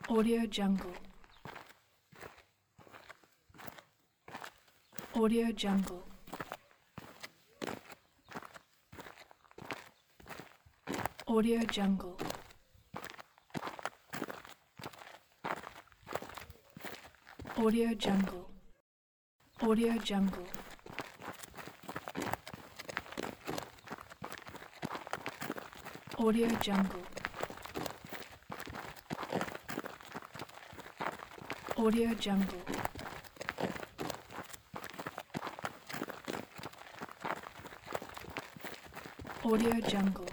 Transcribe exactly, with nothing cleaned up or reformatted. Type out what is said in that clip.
Audio Jungle. Audio Jungle. Audio Jungle. Audio Jungle. Audio Jungle. Audio Jungle. Audio Jungle. Audio Jungle.